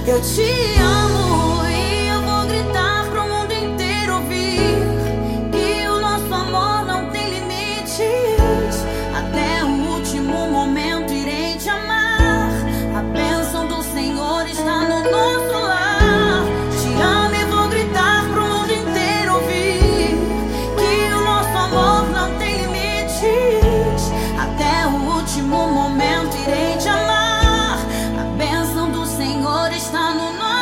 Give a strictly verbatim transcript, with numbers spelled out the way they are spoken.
Eu te amo e eu vou gritar pro mundo inteiro ouvir que o nosso amor não tem limites. Até o último momento irei te amar. A bênção do Senhor está no nosso lar. Te amo e vou gritar pro mundo inteiro ouvir que o nosso amor não tem limites. Até o último momento